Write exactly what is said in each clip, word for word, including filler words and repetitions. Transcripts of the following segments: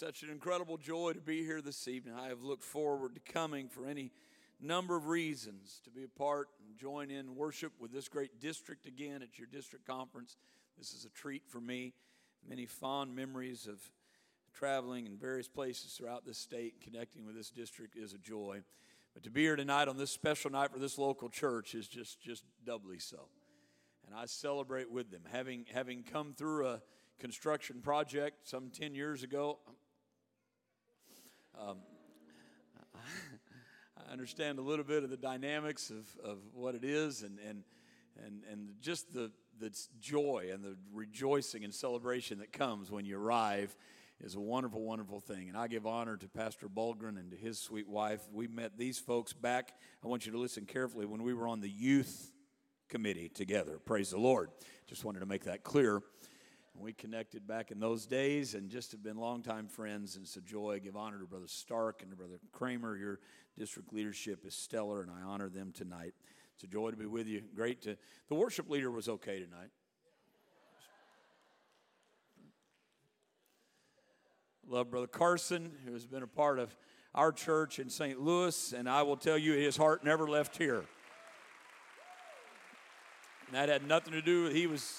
Such an incredible joy to be here this evening. I have looked forward to coming for any number of reasons, to be a part and join in worship with this great district again at your district conference. This is a treat for me. Many fond memories of traveling in various places throughout this state, connecting with this district is a joy. But to be here tonight on this special night for this local church is just, just doubly so. And I celebrate with them. Having, having come through a construction project some ten years ago, um, I understand a little bit of the dynamics of, of what it is and, and, and, and just the, the joy and the rejoicing and celebration that comes when you arrive is a wonderful, wonderful thing. And I give honor to Pastor Bulgren and to his sweet wife. We met these folks back, I want you to listen carefully, when we were on the youth committee together. Praise the Lord. Just wanted to make that clear. We connected back in those days and just have been longtime friends, and it's a joy. I give honor to Brother Stark and to Brother Kramer. Your district leadership is stellar, and I honor them tonight. It's a joy to be with you. Great to, the worship leader was okay tonight. Love Brother Carson, who has been a part of our church in Saint Louis, and I will tell you his heart never left here. And that had nothing to do with, he was,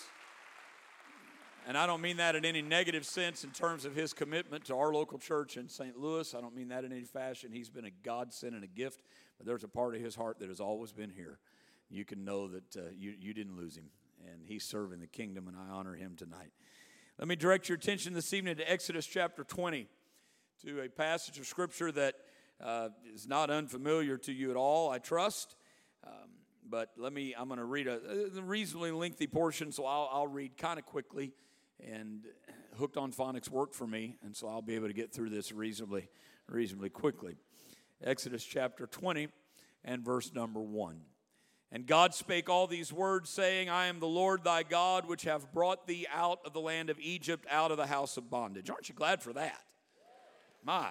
and I don't mean that in any negative sense in terms of his commitment to our local church in Saint Louis. I don't mean that in any fashion. He's been a godsend and a gift, but there's a part of his heart that has always been here. You can know that uh, you, you didn't lose him, and he's serving the kingdom, and I honor him tonight. Let me direct your attention this evening to Exodus chapter twenty, to a passage of Scripture that uh, is not unfamiliar to you at all, I trust. Um, but let me, I'm going to read a, a reasonably lengthy portion, so I'll, I'll read kind of quickly. And Hooked on Phonics worked for me, and so I'll be able to get through this reasonably, reasonably quickly. Exodus chapter twenty and verse number one. And God spake all these words, saying, I am the Lord thy God, which have brought thee out of the land of Egypt, out of the house of bondage. Aren't you glad for that? My.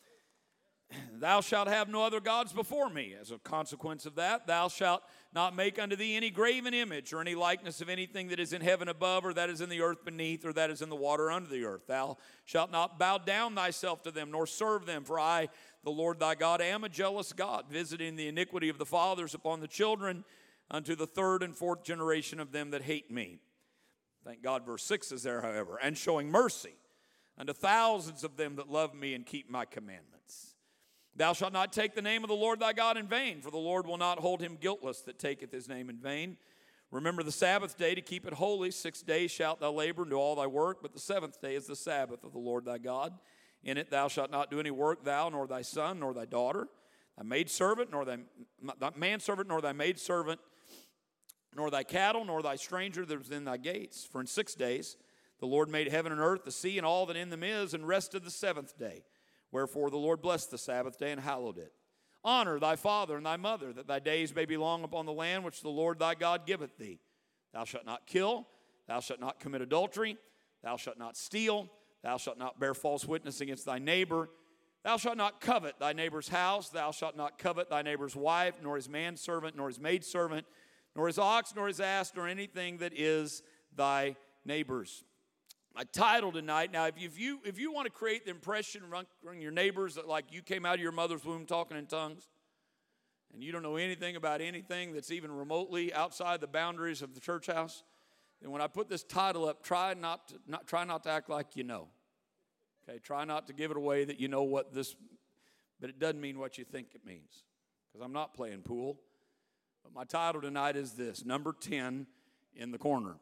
Thou shalt have no other gods before me. As a consequence of that, thou shalt not make unto thee any graven image or any likeness of anything that is in heaven above, or that is in the earth beneath, or that is in the water under the earth. Thou shalt not bow down thyself to them, nor serve them. For I, the Lord thy God, am a jealous God, visiting the iniquity of the fathers upon the children, unto the third and fourth generation of them that hate me. Thank God verse six is there, however. And showing mercy unto thousands of them that love me and keep my commandments. Thou shalt not take the name of the Lord thy God in vain, for the Lord will not hold him guiltless that taketh his name in vain. Remember the Sabbath day to keep it holy. Six days shalt thou labor and do all thy work, but the seventh day is the Sabbath of the Lord thy God. In it thou shalt not do any work, thou, nor thy son, nor thy daughter, thy maidservant, nor thy manservant, nor thy maidservant, nor thy cattle, nor thy stranger that is in thy gates. For in six days the Lord made heaven and earth, the sea, and all that in them is, and rested the seventh day. Wherefore the Lord blessed the Sabbath day and hallowed it. Honor thy father and thy mother, that thy days may be long upon the land which the Lord thy God giveth thee. Thou shalt not kill, thou shalt not commit adultery, thou shalt not steal, thou shalt not bear false witness against thy neighbor, thou shalt not covet thy neighbor's house, thou shalt not covet thy neighbor's wife, nor his manservant, nor his maidservant, nor his ox, nor his ass, nor anything that is thy neighbor's. My title tonight, now if you, if you if you want to create the impression among your neighbors that like you came out of your mother's womb talking in tongues, and you don't know anything about anything that's even remotely outside the boundaries of the church house, then when I put this title up, try not to not try not to act like you know. Okay, try not to give it away that you know what this, but it doesn't mean what you think it means, because I'm not playing pool. But my title tonight is this: number ten in the corner.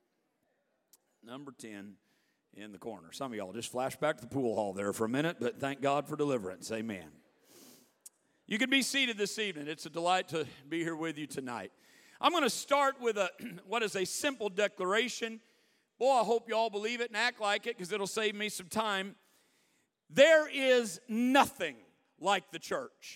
Number ten in the corner. Some of y'all just flash back to the pool hall there for a minute, but thank God for deliverance. Amen. You can be seated this evening. It's a delight to be here with you tonight. I'm going to start with a what is a simple declaration. Boy, I hope you all believe it and act like it, because it'll save me some time. There is nothing like the church.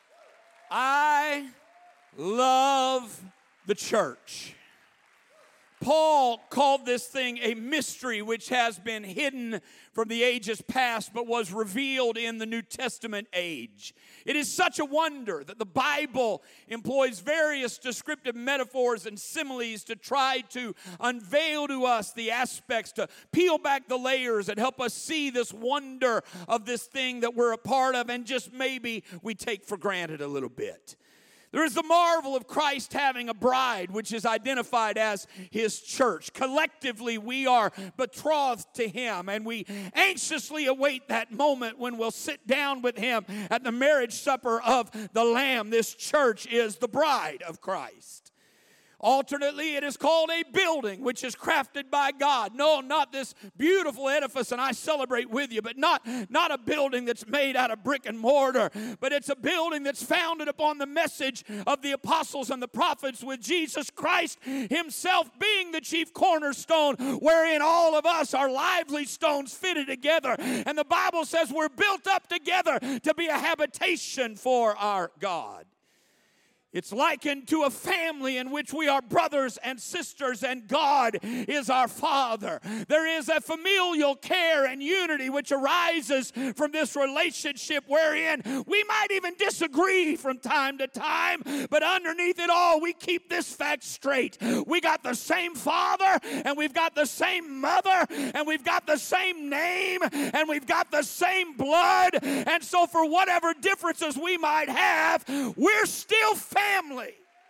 I love the church. Paul called this thing a mystery which has been hidden from the ages past but was revealed in the New Testament age. It is such a wonder that the Bible employs various descriptive metaphors and similes to try to unveil to us the aspects, to peel back the layers and help us see this wonder of this thing that we're a part of and just maybe we take for granted a little bit. There is the marvel of Christ having a bride, which is identified as His church. Collectively, we are betrothed to Him, and we anxiously await that moment when we'll sit down with Him at the marriage supper of the Lamb. This church is the bride of Christ. Alternately, it is called a building, which is crafted by God. No, not this beautiful edifice, and I celebrate with you, but not, not a building that's made out of brick and mortar, but it's a building that's founded upon the message of the apostles and the prophets, with Jesus Christ Himself being the chief cornerstone, wherein all of us are lively stones fitted together. And the Bible says we're built up together to be a habitation for our God. It's likened to a family in which we are brothers and sisters, and God is our Father. There is a familial care and unity which arises from this relationship, wherein we might even disagree from time to time, but underneath it all, we keep this fact straight. We got the same father, and we've got the same mother, and we've got the same name, and we've got the same blood. And so for whatever differences we might have, we're still family. Family.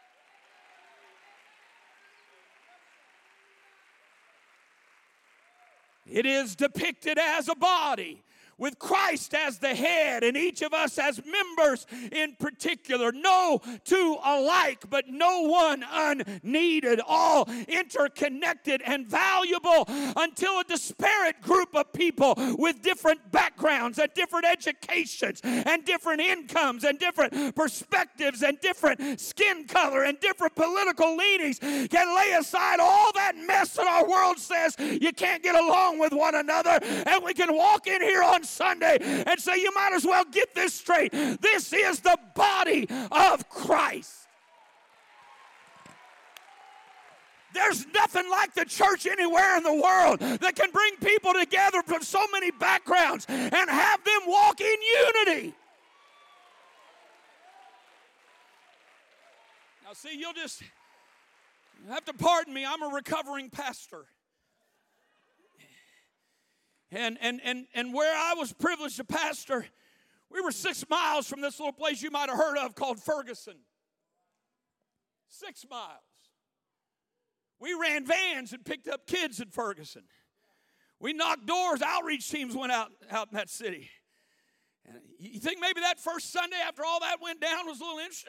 It is depicted as a body, with Christ as the head and each of us as members in particular. No two alike, but no one unneeded. All interconnected and valuable until a disparate group of people with different backgrounds and different educations and different incomes and different perspectives and different skin color and different political leanings can lay aside all that mess that our world says you can't get along with one another, and we can walk in here on Sunday and say, you might as well get this straight. This is the body of Christ. There's nothing like the church anywhere in the world that can bring people together from so many backgrounds and have them walk in unity. Now, see, you'll just you have to pardon me. I'm a recovering pastor. And, and, and, and where I was privileged to pastor, we were six miles from this little place you might have heard of called Ferguson. Six miles. We ran vans and picked up kids in Ferguson. We knocked doors. Outreach teams went out, out in that city. And you think maybe that first Sunday after all that went down was a little interesting?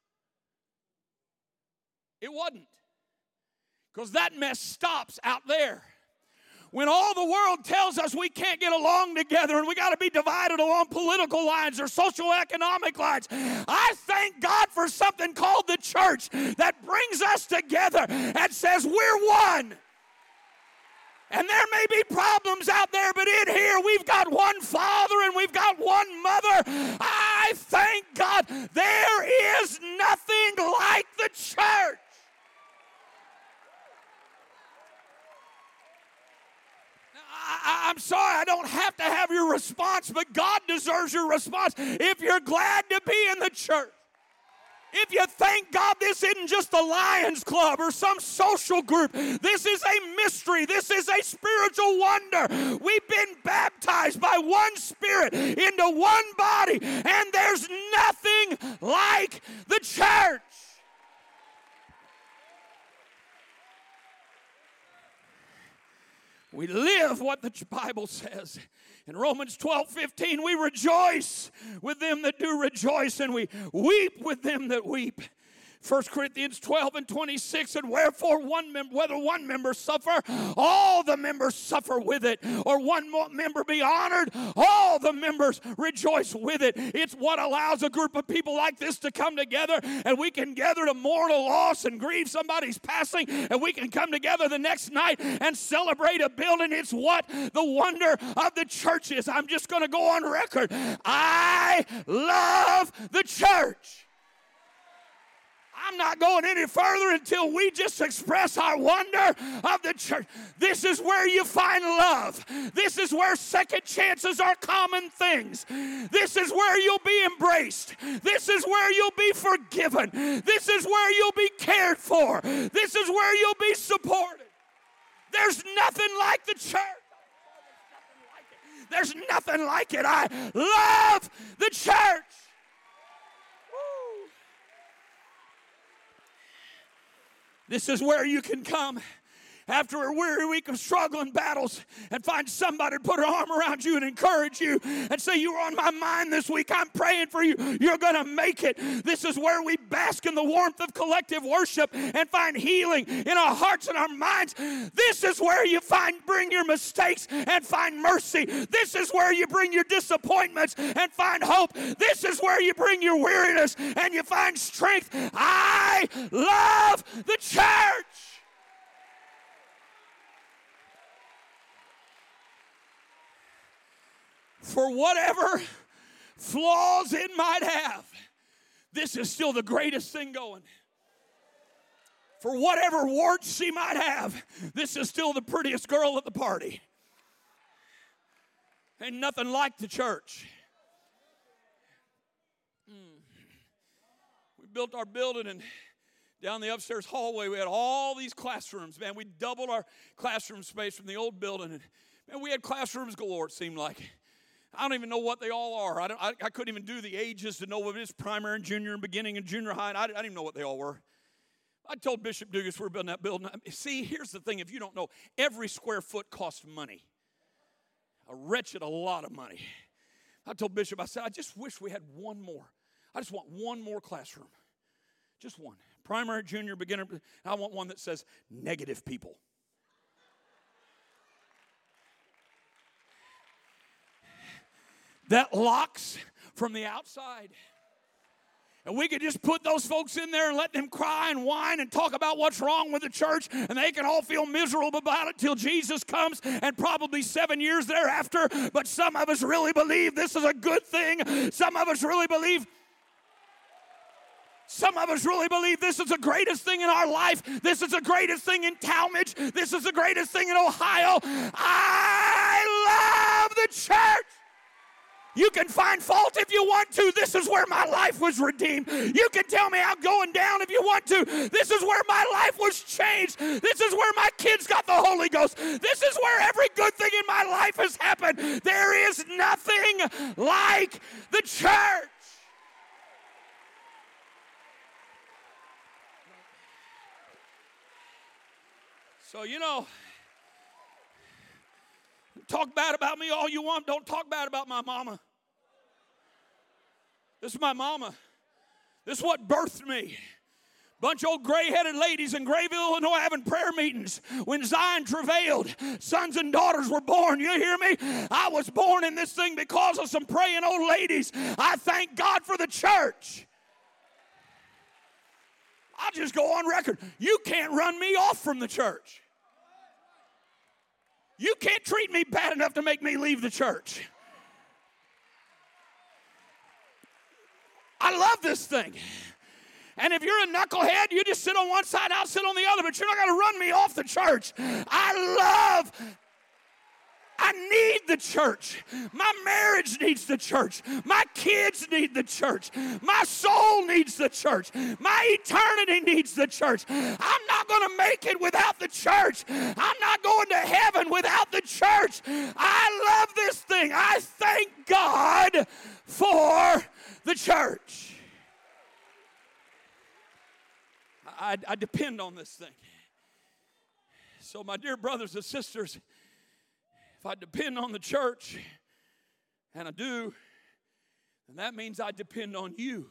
It wasn't. Because that mess stops out there. When all the world tells us we can't get along together and we got to be divided along political lines or socioeconomic lines, I thank God for something called the church that brings us together and says we're one. And there may be problems out there, but in here we've got one Father and we've got one Mother. I thank God there is nothing like the church. I, I'm sorry, I don't have to have your response, but God deserves your response. If you're glad to be in the church, if you thank God this isn't just a Lions Club or some social group, this is a mystery, this is a spiritual wonder. We've been baptized by one Spirit into one body, and there's nothing like the church. We live what the Bible says. In Romans twelve fifteen, we rejoice with them that do rejoice, and we weep with them that weep. First Corinthians twelve and twenty-six, and wherefore one member, whether one member suffer, all the members suffer with it, or one member be honored, all the members rejoice with it. It's what allows a group of people like this to come together, and we can gather to mourn a loss and grieve somebody's passing, and we can come together the next night and celebrate a building. It's what the wonder of the church is. I'm just going to go on record. I love the church. I'm not going any further until we just express our wonder of the church. This is where you find love. This is where second chances are common things. This is where you'll be embraced. This is where you'll be forgiven. This is where you'll be cared for. This is where you'll be supported. There's nothing like the church. There's nothing like it. I love the church. Woo. This is where you can come after a weary week of struggling battles and find somebody to put her arm around you and encourage you and say, you're on my mind this week. I'm praying for you. You're going to make it. This is where we bask in the warmth of collective worship and find healing in our hearts and our minds. This is where you find bring your mistakes and find mercy. This is where you bring your disappointments and find hope. This is where you bring your weariness and you find strength. I love the church. For whatever flaws it might have, this is still the greatest thing going. For whatever warts she might have, this is still the prettiest girl at the party. Ain't nothing like the church. Mm. We built our building, and down the upstairs hallway, we had all these classrooms. Man, we doubled our classroom space from the old building. And man, we had classrooms galore, it seemed like. I don't even know what they all are. I, don't, I, I couldn't even do the ages to know what it is, primary and junior and beginning and junior high. I, I didn't even know what they all were. I told Bishop Dugas we were building that building. See, here's the thing. If you don't know, every square foot costs money. A wretched a lot of money. I told Bishop, I said, I just wish we had one more. I just want one more classroom. Just one. Primary, junior, beginner. I want one that says negative people. That locks from the outside. And we could just put those folks in there and let them cry and whine and talk about what's wrong with the church, and they can all feel miserable about it till Jesus comes and probably seven years thereafter. But some of us really believe this is a good thing. Some of us really believe Some of us really believe this is the greatest thing in our life. This is the greatest thing in Talmadge. This is the greatest thing in Ohio. I love the church. You can find fault if you want to. This is where my life was redeemed. You can tell me I'm going down if you want to. This is where my life was changed. This is where my kids got the Holy Ghost. This is where every good thing in my life has happened. There is nothing like the church. So, you know, talk bad about me all you want. Don't talk bad about my mama. This is my mama. This is what birthed me. Bunch of old gray-headed ladies in Grayville, Illinois, having prayer meetings. When Zion travailed, sons and daughters were born. You hear me? I was born in this thing because of some praying old ladies. I thank God for the church. I'll just go on record. You can't run me off from the church. You can't treat me bad enough to make me leave the church. I love this thing. And if you're a knucklehead, you just sit on one side, I'll sit on the other, but you're not going to run me off the church. I love, I need the church. My marriage needs the church. My kids need the church. My soul needs the church. My eternity needs the church. I'm not going to make it without the church. I'm not going to heaven without the church. I love this thing. I thank God for the church. I, I depend on this thing. So, my dear brothers and sisters, if I depend on the church, and I do, then that means I depend on you.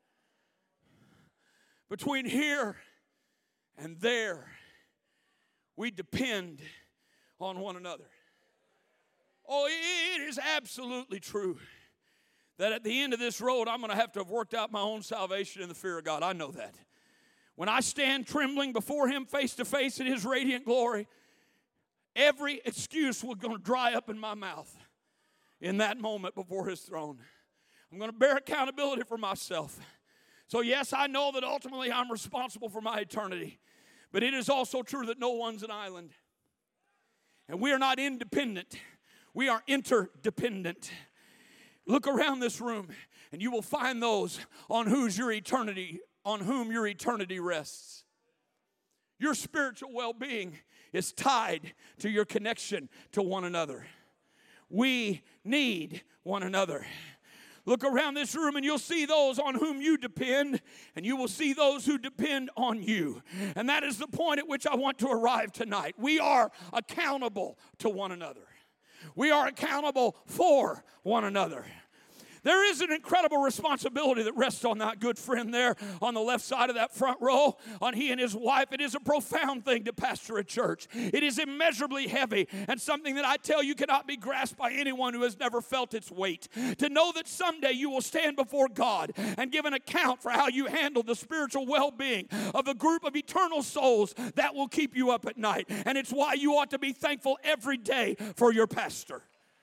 Between here and there, we depend on one another. Oh, it is absolutely true that at the end of this road, I'm going to have to have worked out my own salvation in the fear of God. I know that. When I stand trembling before Him face to face in His radiant glory, every excuse was going to dry up in my mouth in that moment before His throne. I'm going to bear accountability for myself. So yes, I know that ultimately I'm responsible for my eternity. But it is also true that no one's an island. And we are not independent. We are interdependent. Look around this room and you will find those on whose your eternity, on whom your eternity rests. Your spiritual well-being is tied to your connection to one another. We need one another. Look around this room and you'll see those on whom you depend, and you will see those who depend on you. And that is the point at which I want to arrive tonight. We are accountable to one another. We are accountable for one another. There is an incredible responsibility that rests on that good friend there on the left side of that front row, on he and his wife. It is a profound thing to pastor a church. It is immeasurably heavy and something that I tell you cannot be grasped by anyone who has never felt its weight. To know that someday you will stand before God and give an account for how you handled the spiritual well-being of a group of eternal souls, that will keep you up at night. And it's why you ought to be thankful every day for your pastor.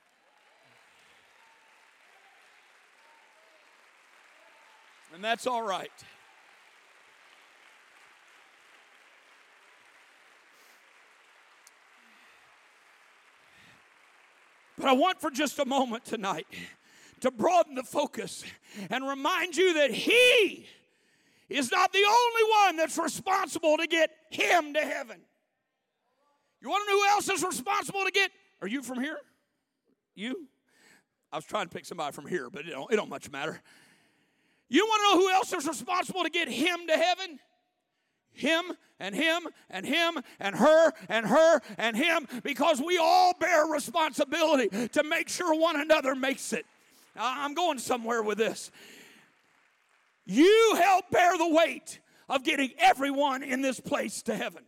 And that's all right. But I want for just a moment tonight to broaden the focus and remind you that he is not the only one that's responsible to get him to heaven. You want to know who else is responsible to get? Are you from here? You? I was trying to pick somebody from here, but it don't, it don't much matter. You want to know who else is responsible to get him to heaven? Him and him and him and her and her and him, because we all bear responsibility to make sure one another makes it. I'm going somewhere with this. You help bear the weight of getting everyone in this place to heaven.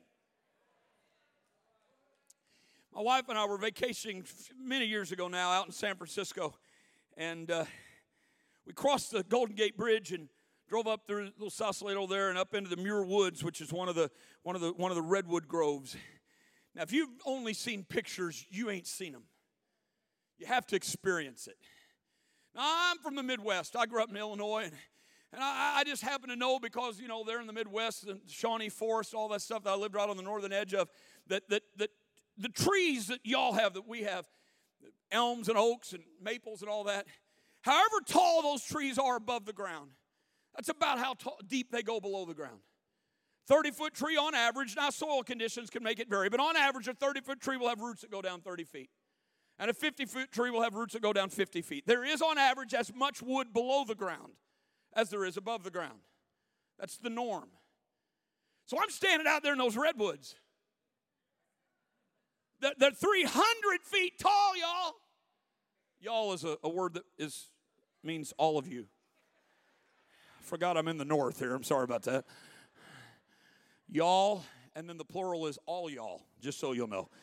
My wife and I were vacationing many years ago now out in San Francisco, and uh, we crossed the Golden Gate Bridge and drove up through little Sausalito there and up into the Muir Woods, which is one of the one of the one of the redwood groves. Now, if you've only seen pictures, you ain't seen them. You have to experience it. Now, I'm from the Midwest. I grew up in Illinois, and, and I, I just happen to know because, you know, they're in the Midwest, and Shawnee Forest, all that stuff that I lived right on the northern edge of, that that that the trees that y'all have, that we have, elms and oaks and maples and all that, however tall those trees are above the ground, that's about how tall, deep they go below the ground. thirty-foot tree on average. Now, soil conditions can make it vary, but on average, a thirty-foot tree will have roots that go down thirty feet. And a fifty-foot tree will have roots that go down fifty feet. There is, on average, as much wood below the ground as there is above the ground. That's the norm. So I'm standing out there in those redwoods. They're, they're three hundred feet tall, y'all. Y'all is a, a word that is means all of you. Forgot I'm in the north here. I'm sorry about that. Y'all, and then the plural is all y'all, just so you'll know.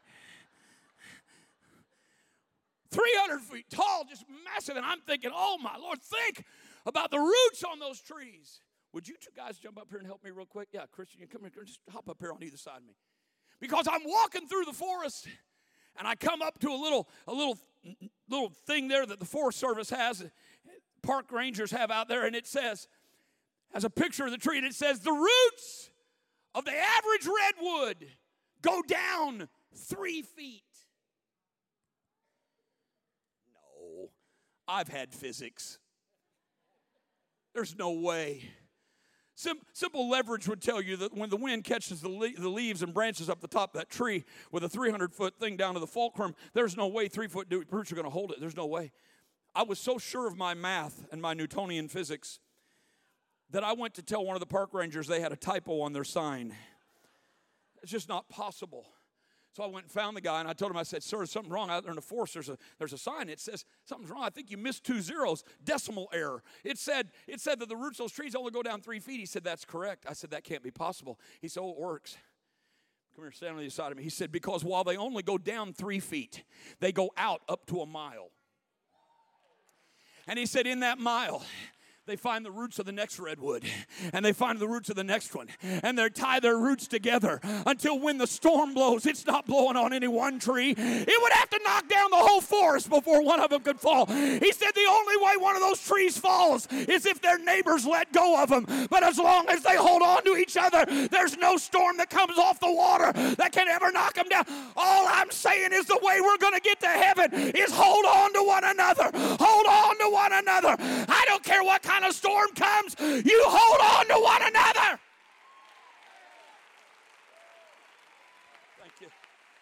three hundred feet tall, just massive. And I'm thinking, oh, my Lord, think about the roots on those trees. Would you two guys jump up here and help me real quick? Yeah, Christian, you come here. Just hop up here on either side of me. Because I'm walking through the forest, and I come up to a little, a little, little thing there that the Forest Service has, park rangers have out there, and it says, has a picture of the tree, and it says, the roots of the average redwood go down three feet. No, I've had physics. There's no way. Sim- simple leverage would tell you that when the wind catches the, le- the leaves and branches up the top of that tree with a three hundred foot thing down to the fulcrum, there's no way three-foot roots are going to hold it. There's no way. I was so sure of my math and my Newtonian physics that I went to tell one of the park rangers they had a typo on their sign. It's just not possible. So I went and found the guy, and I told him, I said, sir, there's something wrong out there in the forest. There's a, there's a sign. It says, something's wrong. I think you missed two zeros. Decimal error. It said, it said that the roots of those trees only go down three feet. He said, that's correct. I said, that can't be possible. He said, oh, it works. Come here, stand on the other side of me. He said, because while they only go down three feet, they go out up to a mile. And he said, in that mile, they find the roots of the next redwood, and they find the roots of the next one, and they tie their roots together until when the storm blows, it's not blowing on any one tree. It would have to knock down the whole forest before one of them could fall. He said the only way one of those trees falls is if their neighbors let go of them. But as long as they hold on to each other, there's no storm that comes off the water that can ever knock them down. All I'm saying is the way we're going to get to heaven is hold on to one another. Hold on to one another. I don't care what kind of storm comes, you hold on to one another. Thank you.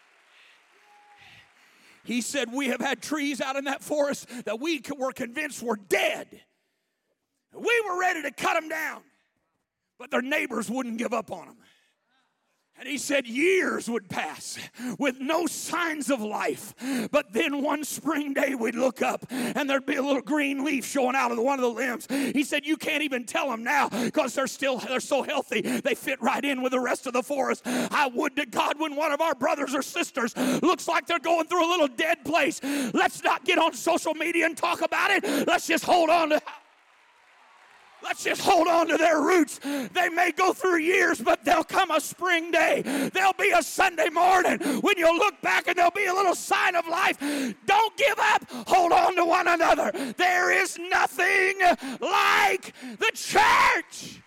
He said we have had trees out in that forest that we were convinced were dead. We were ready to cut them down, but their neighbors wouldn't give up on them. And he said years would pass with no signs of life. But then one spring day we'd look up and there'd be a little green leaf showing out of one of the limbs. He said you can't even tell them now because they're still they're so healthy. They fit right in with the rest of the forest. I would to God when one of our brothers or sisters looks like they're going through a little dead place. Let's not get on social media and talk about it. Let's just hold on to Let's just hold on to their roots. They may go through years, but there'll come a spring day. There'll be a Sunday morning when you'll look back and there'll be a little sign of life. Don't give up. Hold on to one another. There is nothing like the church.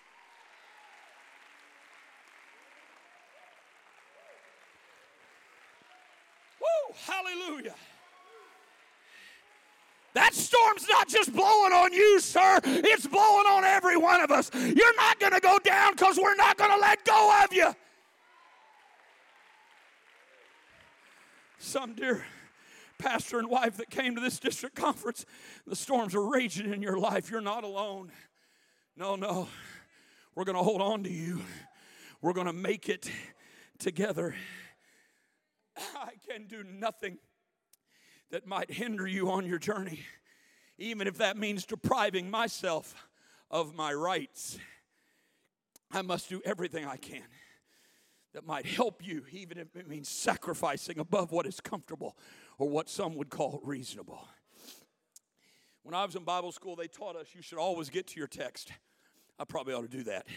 Woo, hallelujah. That storm's not just blowing on you, sir. It's blowing on every one of us. You're not going to go down because we're not going to let go of you. Some dear pastor and wife that came to this district conference, the storms are raging in your life. You're not alone. No, no. We're going to hold on to you. We're going to make it together. I can do nothing that might hinder you on your journey, even if that means depriving myself of my rights. I must do everything I can that might help you, even if it means sacrificing above what is comfortable or what some would call reasonable. When I was in Bible school, they taught us you should always get to your text. I probably ought to do that.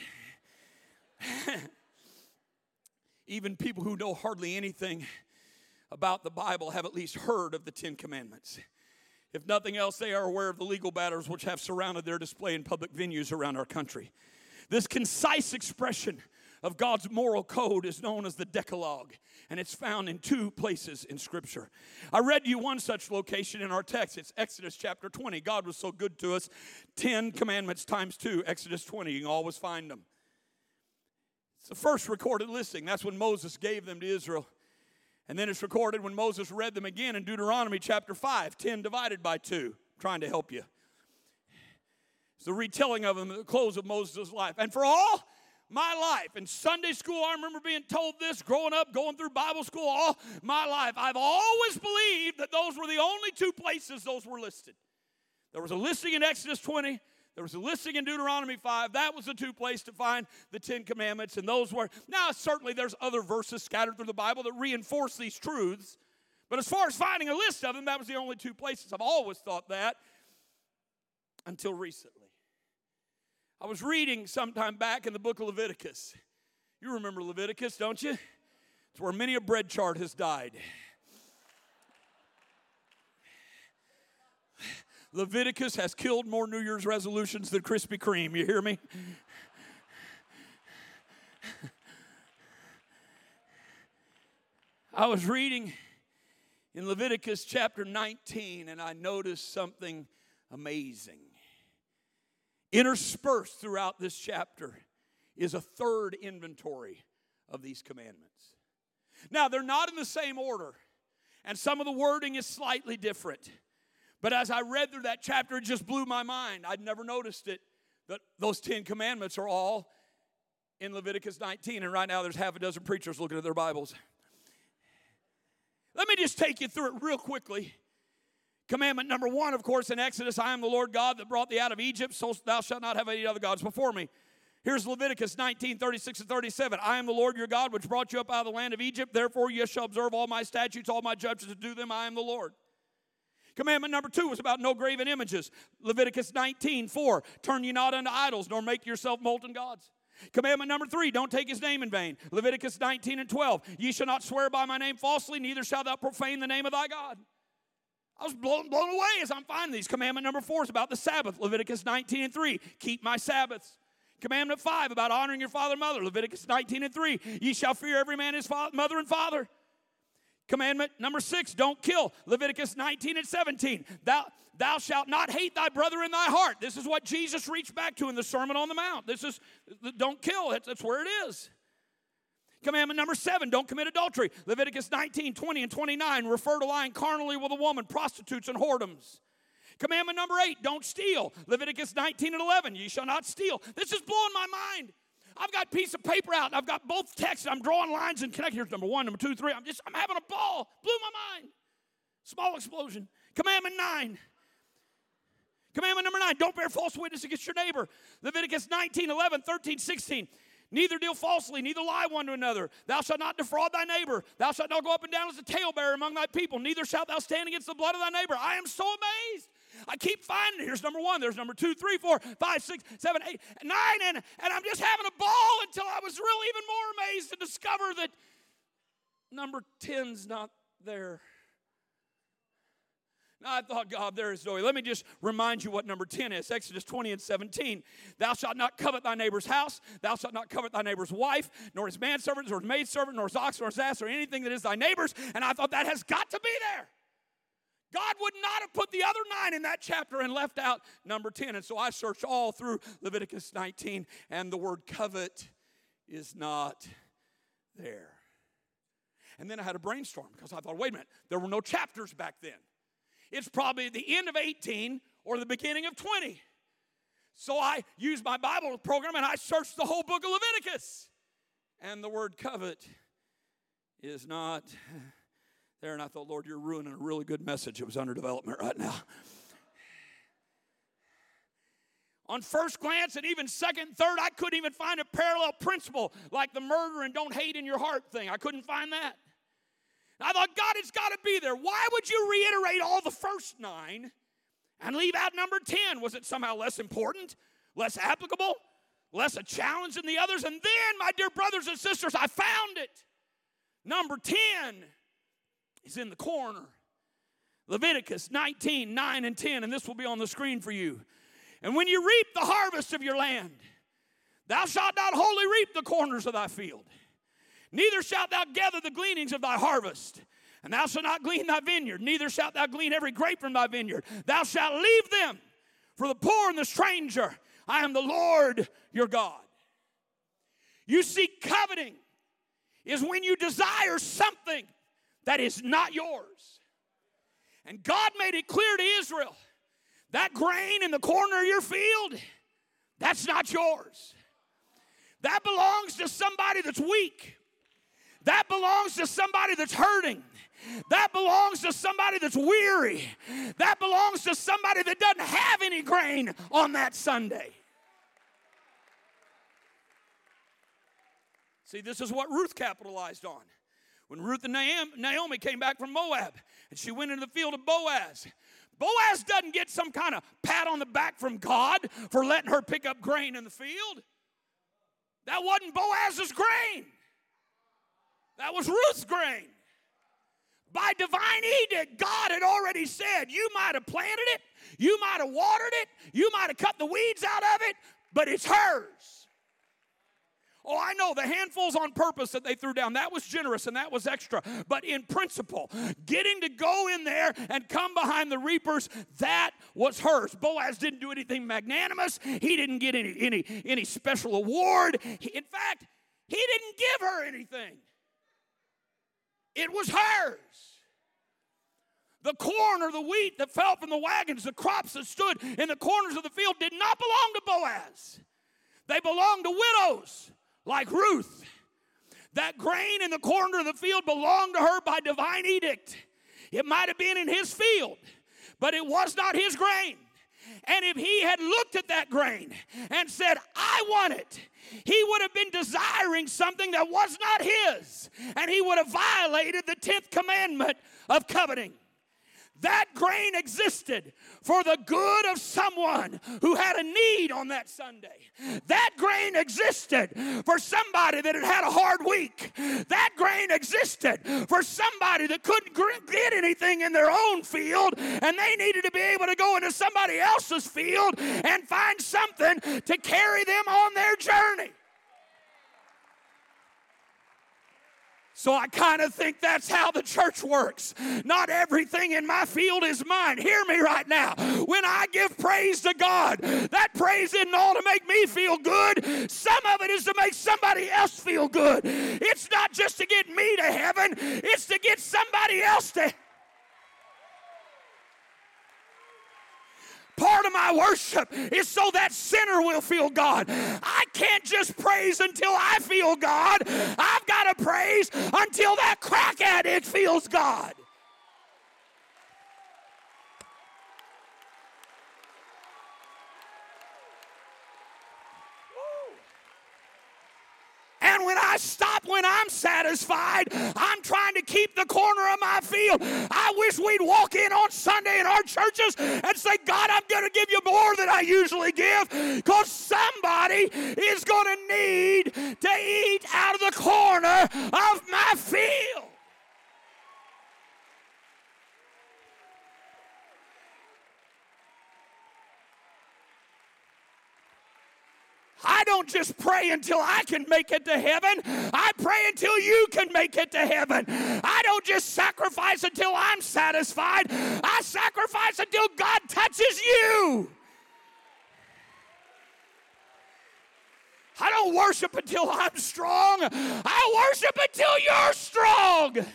Even people who know hardly anything about the Bible have at least heard of the Ten Commandments. If nothing else, they are aware of the legal matters which have surrounded their display in public venues around our country. This concise expression of God's moral code is known as the Decalogue, and it's found in two places in Scripture. I read you one such location in our text. It's Exodus chapter twenty. God was so good to us. Ten Commandments times two, Exodus twenty. You can always find them. It's the first recorded listing. That's when Moses gave them to Israel. And then it's recorded when Moses read them again in Deuteronomy chapter five, ten divided by two. I'm trying to help you. It's the retelling of them at the close of Moses' life. And for all my life, in Sunday school, I remember being told this, growing up, going through Bible school, all my life, I've always believed that those were the only two places those were listed. There was a listing in Exodus twenty. There was a listing in Deuteronomy five. That was the two places to find the Ten Commandments. And those were, now certainly there's other verses scattered through the Bible that reinforce these truths. But as far as finding a list of them, that was the only two places. I've always thought that until recently. I was reading sometime back in the book of Leviticus. You remember Leviticus, don't you? It's where many a bread chart has died. Leviticus has killed more New Year's resolutions than Krispy Kreme. You hear me? I was reading in Leviticus chapter nineteen, and I noticed something amazing. Interspersed throughout this chapter is a third inventory of these commandments. Now, they're not in the same order, and some of the wording is slightly different. But as I read through that chapter, it just blew my mind. I'd never noticed it, that those Ten Commandments are all in Leviticus nineteen. And right now there's half a dozen preachers looking at their Bibles. Let me just take you through it real quickly. Commandment number one, of course, in Exodus, I am the Lord God that brought thee out of Egypt, so thou shalt not have any other gods before me. Here's Leviticus nineteen, thirty-six and thirty-seven. I am the Lord your God, which brought you up out of the land of Egypt. Therefore you shall observe all my statutes, all my judgments, to do them. I am the Lord. Commandment number two was about no graven images. Leviticus nineteen, four, turn ye not unto idols, nor make yourself molten gods. Commandment number three, don't take his name in vain. Leviticus nineteen and twelve, ye shall not swear by my name falsely, neither shalt thou profane the name of thy God. I was blown, blown away as I'm finding these. Commandment number four is about the Sabbath. Leviticus nineteen and three, keep my Sabbaths. Commandment five about honoring your father and mother. Leviticus nineteen and three, ye shall fear every man his father, mother and father. Commandment number six, don't kill. Leviticus nineteen and seventeen. Thou, thou shalt not hate thy brother in thy heart. This is what Jesus reached back to in the Sermon on the Mount. This is, don't kill. That's, that's where it is. Commandment number seven, don't commit adultery. Leviticus nineteen, twenty, and twenty-nine refer to lying carnally with a woman, prostitutes, and whoredoms. Commandment number eight, don't steal. Leviticus nineteen and eleven, ye shall not steal. This is blowing my mind. I've got a piece of paper out, and I've got both texts, and I'm drawing lines and connecting. Here's number one, number two, three. I'm just, I'm having a ball. Blew my mind. Small explosion. Commandment nine. Commandment number nine, don't bear false witness against your neighbor. Leviticus nineteen, eleven, thirteen, sixteen. Neither deal falsely, neither lie one to another. Thou shalt not defraud thy neighbor. Thou shalt not go up and down as a talebearer among thy people. Neither shalt thou stand against the blood of thy neighbor. I am so amazed. I keep finding it. Here's number one. There's number two, three, four, five, six, seven, eight, nine. And, and I'm just having a ball until I was really even more amazed to discover that number ten's not there. Now, I thought, God, there is no way. Let me just remind you what number ten is. Exodus twenty and seventeen. Thou shalt not covet thy neighbor's house. Thou shalt not covet thy neighbor's wife, nor his manservant, nor his maidservant, nor his ox, nor his ass, or anything that is thy neighbor's. And I thought that has got to be there. God would not have put the other nine in that chapter and left out number ten. And so I searched all through Leviticus nineteen, and the word covet is not there. And then I had a brainstorm because I thought, wait a minute, there were no chapters back then. It's probably the end of eighteen or the beginning of twenty. So I used my Bible program and I searched the whole book of Leviticus. And the word covet is not there. And I thought, Lord, you're ruining a really good message. It was under development right now. On first glance and even second, third, I couldn't even find a parallel principle like the murder and don't hate in your heart thing. I couldn't find that. I thought, God, it's got to be there. Why would you reiterate all the first nine and leave out number ten? Was it somehow less important, less applicable, less a challenge than the others? And then, my dear brothers and sisters, I found it. Number ten is in the corner. Leviticus nineteen, nine and ten, and this will be on the screen for you. And when you reap the harvest of your land, thou shalt not wholly reap the corners of thy field. Neither shalt thou gather the gleanings of thy harvest. And thou shalt not glean thy vineyard. Neither shalt thou glean every grape from thy vineyard. Thou shalt leave them for the poor and the stranger. I am the Lord your God. You see, coveting is when you desire something that is not yours. And God made it clear to Israel, that grain in the corner of your field, that's not yours. That belongs to somebody that's weak. That belongs to somebody that's hurting. That belongs to somebody that's weary. That belongs to somebody that doesn't have any grain on that Sunday. See, this is what Ruth capitalized on. When Ruth and Naomi came back from Moab, and she went into the field of Boaz, Boaz doesn't get some kind of pat on the back from God for letting her pick up grain in the field. That wasn't Boaz's grain. That was Ruth's grain. By divine edict, God had already said, you might have planted it, you might have watered it, you might have cut the weeds out of it, but it's hers. Oh, I know, the handfuls on purpose that they threw down, that was generous and that was extra. But in principle, getting to go in there and come behind the reapers, that was hers. Boaz didn't do anything magnanimous. He didn't get any, any, any special award. He, in fact, he didn't give her anything. It was hers. The corn or the wheat that fell from the wagons, the crops that stood in the corners of the field did not belong to Boaz. They belonged to widows like Ruth. That grain in the corner of the field belonged to her by divine edict. It might have been in his field, but it was not his grain. And if he had looked at that grain and said, I want it, he would have been desiring something that was not his. And he would have violated the tenth commandment of coveting. That grain existed for the good of someone who had a need on that Sunday. That grain existed for somebody that had had a hard week. That grain existed for somebody that couldn't get anything in their own field, and they needed to be able to go into somebody else's field and find something to carry them on their journey. So I kind of think that's how the church works. Not everything in my field is mine. Hear me right now. When I give praise to God, that praise isn't all to make me feel good. Some of it is to make somebody else feel good. It's not just to get me to heaven. It's to get somebody else to heaven. Part of my worship is so that sinner will feel God. I can't just praise until I feel God. I've got to praise until that crack addict feels God. And when I stop when I'm satisfied, I'm trying to keep the corner of my field. I wish we'd walk in on Sunday in our churches and say, God, I'm going to give you more than I usually give, because somebody is going to need to eat out of the corner of my field. I don't just pray until I can make it to heaven. I pray until you can make it to heaven. I don't just sacrifice until I'm satisfied. I sacrifice until God touches you. I don't worship until I'm strong. I worship until you're strong.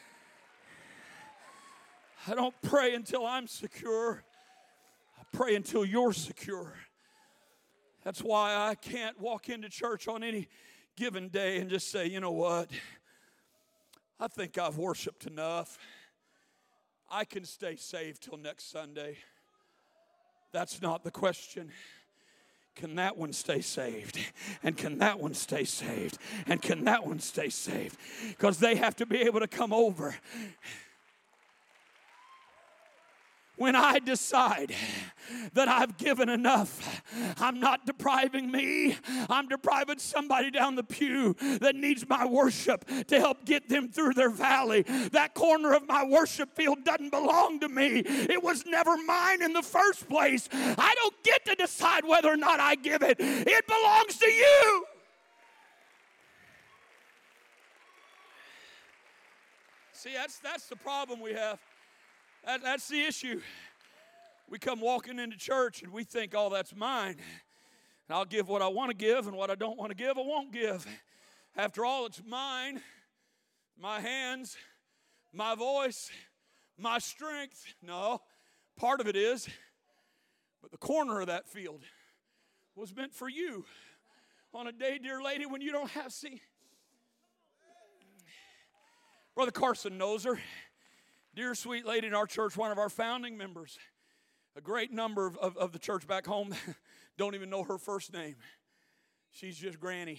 I don't pray until I'm secure. I pray until you're secure. That's why I can't walk into church on any given day and just say, you know what, I think I've worshiped enough. I can stay saved till next Sunday. That's not the question. Can that one stay saved? And can that one stay saved? And can that one stay saved? Because they have to be able to come over. When I decide that I've given enough, I'm not depriving me. I'm depriving somebody down the pew that needs my worship to help get them through their valley. That corner of my worship field doesn't belong to me. It was never mine in the first place. I don't get to decide whether or not I give it. It belongs to you. See, that's, that's the problem we have. That, that's the issue. We come walking into church and we think, oh, that's mine. And I'll give what I want to give, and what I don't want to give, I won't give. After all, it's mine, my hands, my voice, my strength. No, part of it is, but the corner of that field was meant for you. On a day, dear lady, when you don't have, see, Brother Carson knows her. Dear sweet lady in our church, one of our founding members. A great number of, of, of the church back home don't even know her first name. She's just Granny.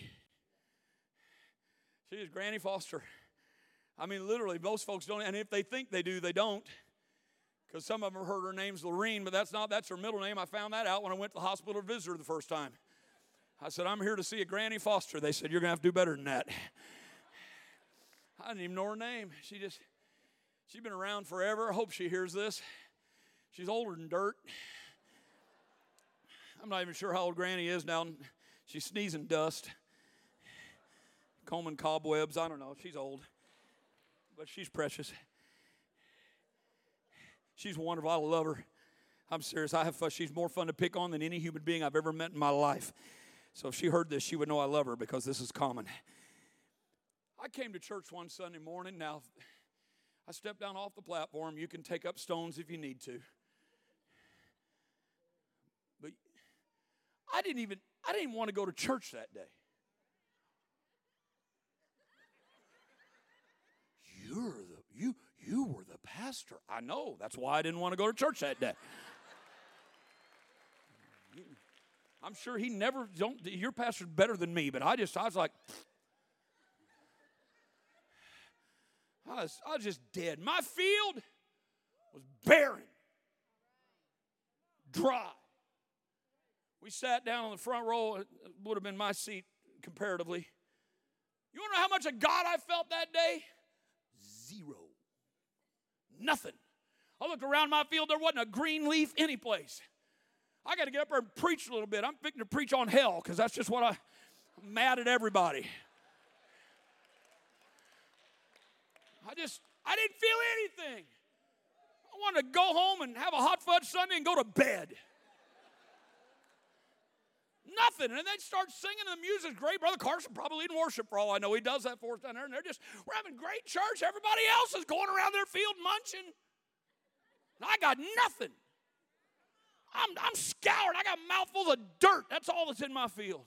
She's Granny Foster. I mean, literally, most folks don't, and if they think they do, they don't. Because some of them have heard her name's Lorene, but that's not, that's her middle name. I found that out when I went to the hospital to visit her the first time. I said, I'm here to see a Granny Foster. They said, you're going to have to do better than that. I didn't even know her name. She just... She's been around forever. I hope she hears this. She's older than dirt. I'm not even sure how old Granny is now. She's sneezing dust, combing cobwebs. I don't know. She's old, but she's precious. She's wonderful. I love her. I'm serious. I have fun. She's more fun to pick on than any human being I've ever met in my life. So if she heard this, she would know I love her, because this is common. I came to church one Sunday morning. Now, I stepped down off the platform. You can take up stones if you need to. But I didn't even, I didn't even want to go to church that day. You're the, you, you were the pastor. I know. That's why I didn't want to go to church that day. I'm sure he never, don't, your pastor's better than me, but I just, I was like, I was, I was just dead. My field was barren, dry. We sat down on the front row. It would have been my seat comparatively. You want to know how much of God I felt that day? Zero. Nothing. I looked around my field. There wasn't a green leaf anyplace. I got to get up there and preach a little bit. I'm fixing to preach on hell because that's just what I, I'm mad at everybody. I just, I didn't feel anything. I wanted to go home and have a hot fudge sundae and go to bed. Nothing. And they start singing, and the music's great. Brother Carson probably leading worship for all I know. He does that for us down there. And they're just, we're having great church. Everybody else is going around their field munching. And I got nothing. I'm, I'm scoured. I got mouthfuls of dirt. That's all that's in my field.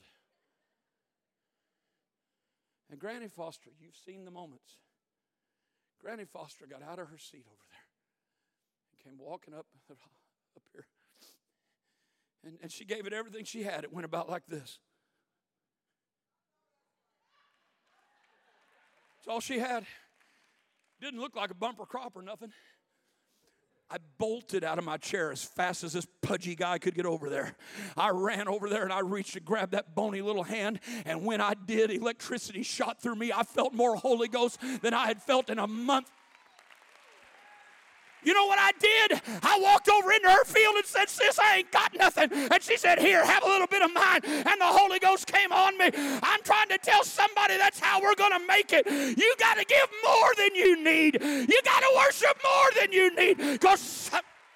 And Granny Foster, you've seen the moments. Granny Foster got out of her seat over there and came walking up, up here. And, and she gave it everything she had. It went about like this. That's all she had. Didn't look like a bumper crop or nothing. I bolted out of my chair as fast as this pudgy guy could get over there. I ran over there and I reached to grab that bony little hand. And when I did, electricity shot through me. I felt more Holy Ghost than I had felt in a month. You know what I did? I walked over into her field and said, sis, I ain't got nothing. And she said, here, have a little bit of mine. And the Holy Ghost came on me. I'm trying to tell somebody that's how we're going to make it. You got to give more than you need. You got to worship more than you need. Because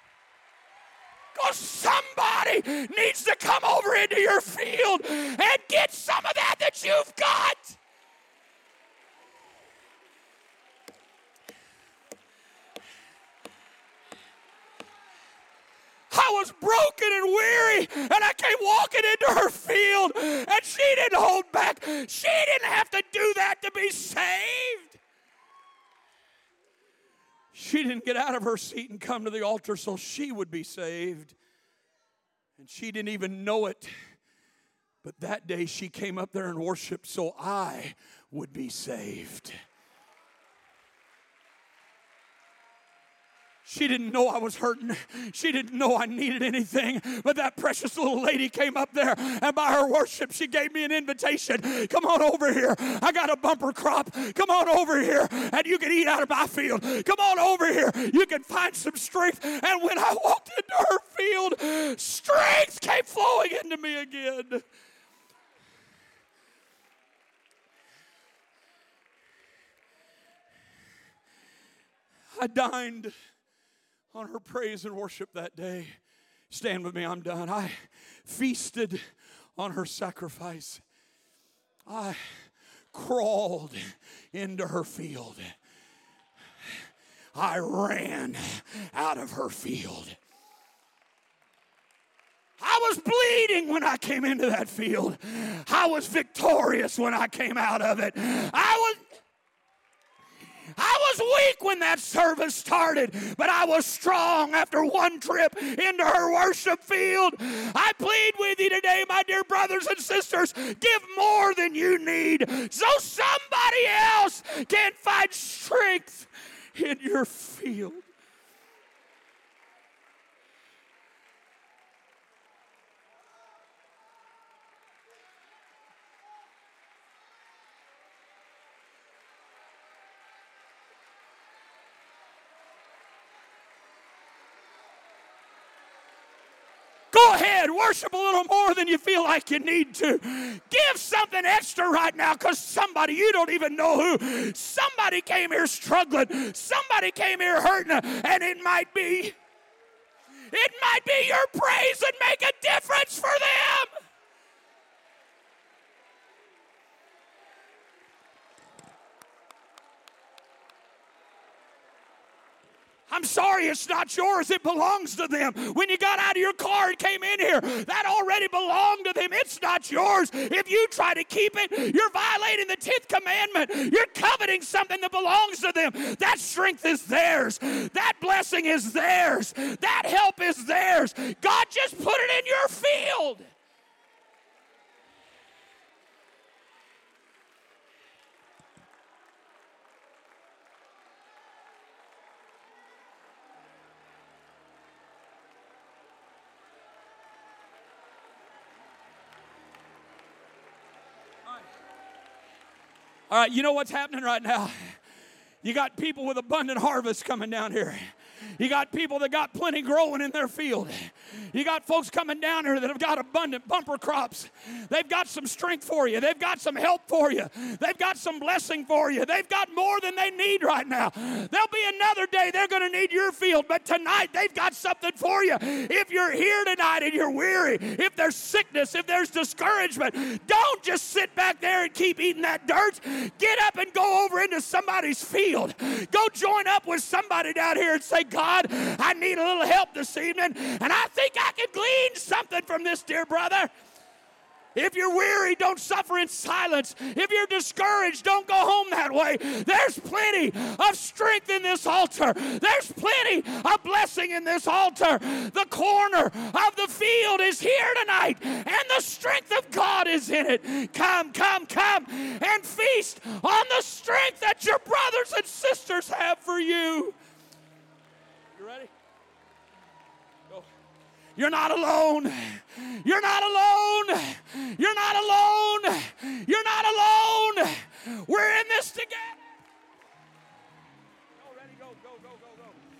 somebody needs to come over into your field and get some of that that you've got. I was broken and weary, and I came walking into her field, and she didn't hold back. She didn't have to do that to be saved. She didn't get out of her seat and come to the altar so she would be saved. And she didn't even know it. But that day she came up there and worshiped so I would be saved. She didn't know I was hurting. She didn't know I needed anything. But that precious little lady came up there, and by her worship, she gave me an invitation. Come on over here. I got a bumper crop. Come on over here, and you can eat out of my field. Come on over here. You can find some strength. And when I walked into her field, strength came flowing into me again. I dined on her praise and worship that day. Stand with me, I'm done. I feasted on her sacrifice. I crawled into her field. I ran out of her field. I was bleeding when I came into that field. I was victorious when I came out of it. I was I was weak when that service started, but I was strong after one trip into her worship field. I plead with you today, my dear brothers and sisters, give more than you need so somebody else can find strength in your field. Go ahead, worship a little more than you feel like you need to. Give something extra right now because somebody, you don't even know who, somebody came here struggling. Somebody came here hurting, and it might be, it might be your praise that make a difference for them. I'm sorry, it's not yours. It belongs to them. When you got out of your car and came in here, that already belonged to them. It's not yours. If you try to keep it, you're violating the tenth commandment. You're coveting something that belongs to them. That strength is theirs. That blessing is theirs. That help is theirs. God just put it in your field. All right, you know what's happening right now? You got people with abundant harvest coming down here. You got people that got plenty growing in their field. You got folks coming down here that have got abundant bumper crops. They've got some strength for you. They've got some help for you. They've got some blessing for you. They've got more than they need right now. There'll be another day they're going to need your field, but tonight they've got something for you. If you're here tonight and you're weary, if there's sickness, if there's discouragement, don't just sit back there and keep eating that dirt. Get up and go over into somebody's field. Go join up with somebody down here and say, God, I need a little help this evening, and I think I can glean something from this, dear brother. If you're weary, don't suffer in silence. If you're discouraged, don't go home that way. There's plenty of strength in this altar. There's plenty of blessing in this altar. The corner of the field is here tonight, and the strength of God is in it. Come, come, come, and feast on the strength that your brothers and sisters have for you. You ready? Go. You're not alone. You're not alone. You're not alone. You're not alone. We're in this together. Go, ready, go, go, go, go, go.